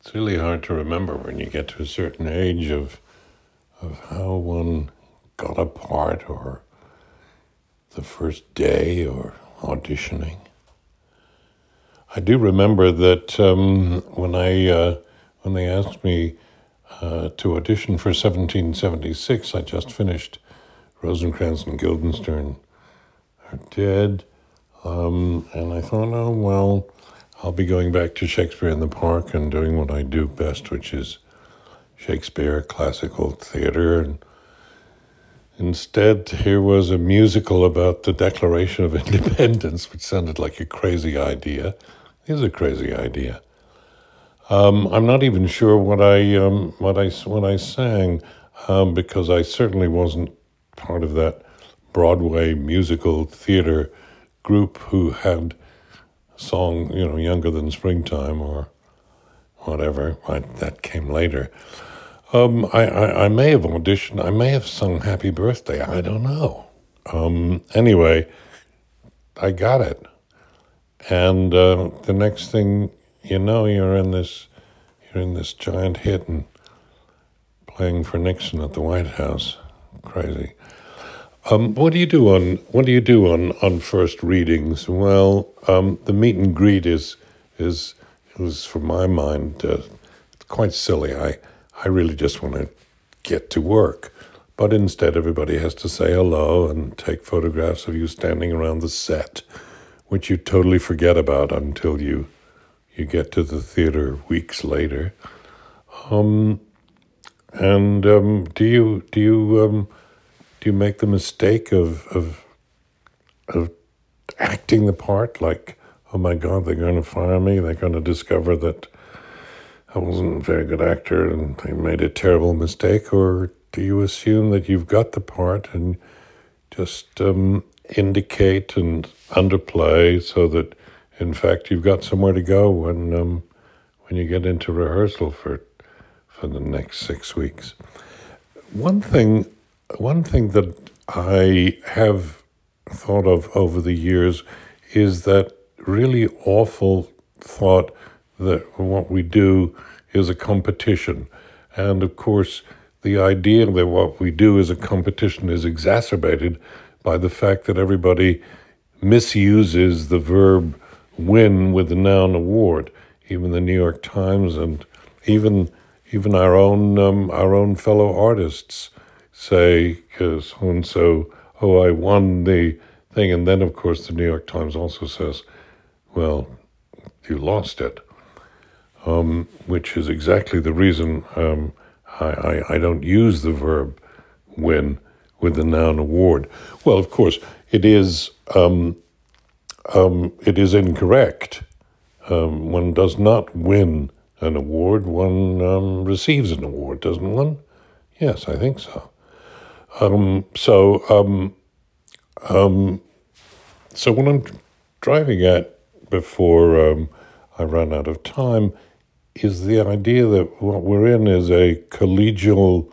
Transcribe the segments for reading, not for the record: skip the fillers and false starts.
It's really hard to remember when you get to a certain age of how one got a part or the first day or auditioning. I do remember that when they asked me to audition for 1776, I just finished Rosencrantz and Guildenstern Are Dead, and I thought, oh well, I'll be going back to Shakespeare in the Park and doing what I do best, which is Shakespeare, classical theater. And instead, here was a musical about the Declaration of Independence, which sounded like a crazy idea. It is a crazy idea. I'm not even sure what I sang, because I certainly wasn't part of that Broadway musical theater group who had a song, Younger Than Springtime or whatever. That came later. I may have auditioned. I may have sung Happy Birthday. I don't know. Anyway, I got it. And the next thing you know, you're in this giant hit and playing for Nixon at the White House. Crazy. What do you do on first readings? Well, the meet and greet is from my mind quite silly. I really just want to get to work, but instead everybody has to say hello and take photographs of you standing around the set, which you totally forget about until you get to the theater weeks later. And do you make the mistake of acting the part like, oh my God, they're going to fire me. They're going to discover that I wasn't a very good actor and they made a terrible mistake? Or do you assume that you've got the part and just indicate and underplay so that, in fact, you've got somewhere to go when you get into rehearsal for the next 6 weeks? One thing that I have thought of over the years is that really awful thought that what we do is a competition. And of course, the idea that what we do is a competition is exacerbated by the fact that everybody misuses the verb win with the noun award. Even the New York Times and even our own fellow artists say, so and so, oh, I won the thing, and then of course the New York Times also says, well, you lost it, which is exactly the reason I don't use the verb win with the noun award. Well, of course, it is incorrect. One does not win an award, one receives an award, doesn't one? Yes, I think so. So what I'm driving at before I run out of time is the idea that what we're in is a collegial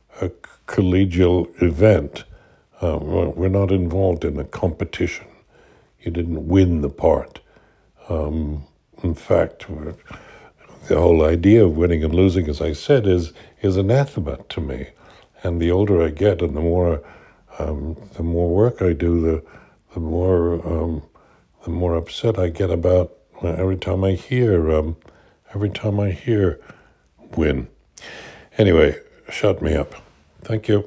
event. We're not involved in a competition. You didn't win the part. In fact, the whole idea of winning and losing, as I said, is anathema to me. And the older I get, and the more work I do, the more upset I get about every time I hear win. Anyway, shut me up. Thank you.